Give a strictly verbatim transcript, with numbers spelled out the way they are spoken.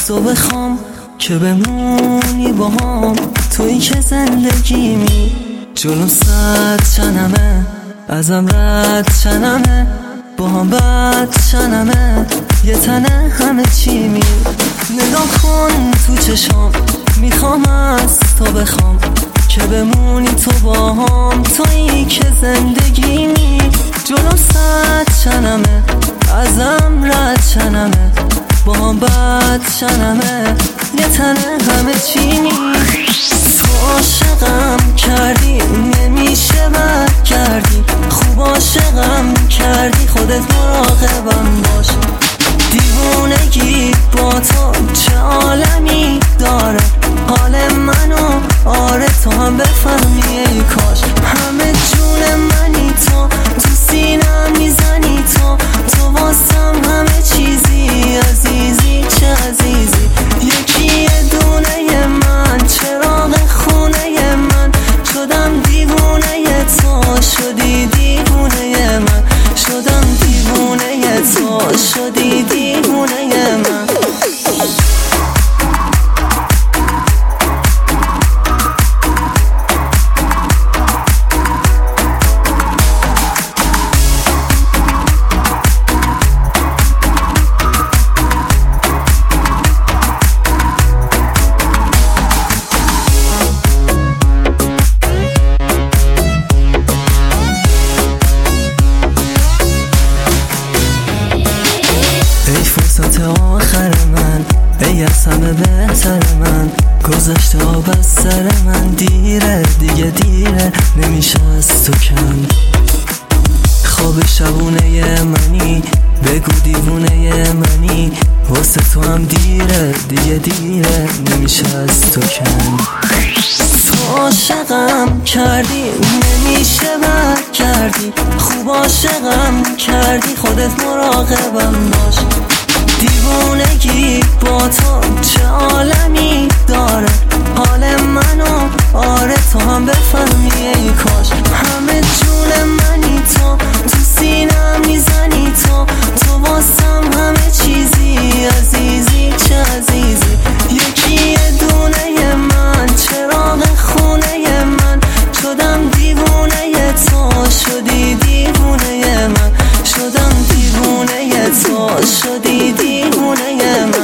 تو بخوام که بمونی با هم، تویی که زندگیمی جلو صد چنمه، ازم رد چنمه، با هم بد چنمه، یه تنه همه چی می. نگاه کن تو چشام، میخوام از تو بخوام که بمونی تو با هم، تویی که زندگیمی جلو صد چنمه، ازم رد چنمه، با هم بد چنمه، یه تنه همه چی می. تو عاشقم کردی نمیشه بد کردی، خوب عاشقم کردی خودت مراقبم باش. دیوونگی با تو چه عالمی داره، حال منو آره تو هم بفهمی ای کاش. همه جون منی تو، تو سینم میزنی تو، تو واسم همه چیزی، عزیزی چه عزیزی. یکی یه دونه من، چراغ خونه من، شدم دیوونه تو، شدی دیوونه من، شدم دیوونه تو، شدی دیوونه من. فرصت آخر من، ای از همه بهتر من، گذشته آب از سر من، دیره دیگه دیره نمیشه از تو کن. خواب شبونه منی، بگو دیوونه منی، واسه تو هم دیره دیگه دیره نمیشه از تو کن. تو عاشقم کردی نمیشه بد کردی، خوب عاشقم کردی خودت مراقبم باش. دیوونگی با تو چه عالمی داره، حال منو آره تو هم بفهمی ای کاش. همه جون منی تو، تو سینم میزنی تو، تو واسم همه چیزی، عزیزی چه عزیزی. یکی یه دونه من، چراغ خونه من، شدم دیوونه تو، شدی دیوونه من، شدم دیوونه تو، شدی دیوونه من.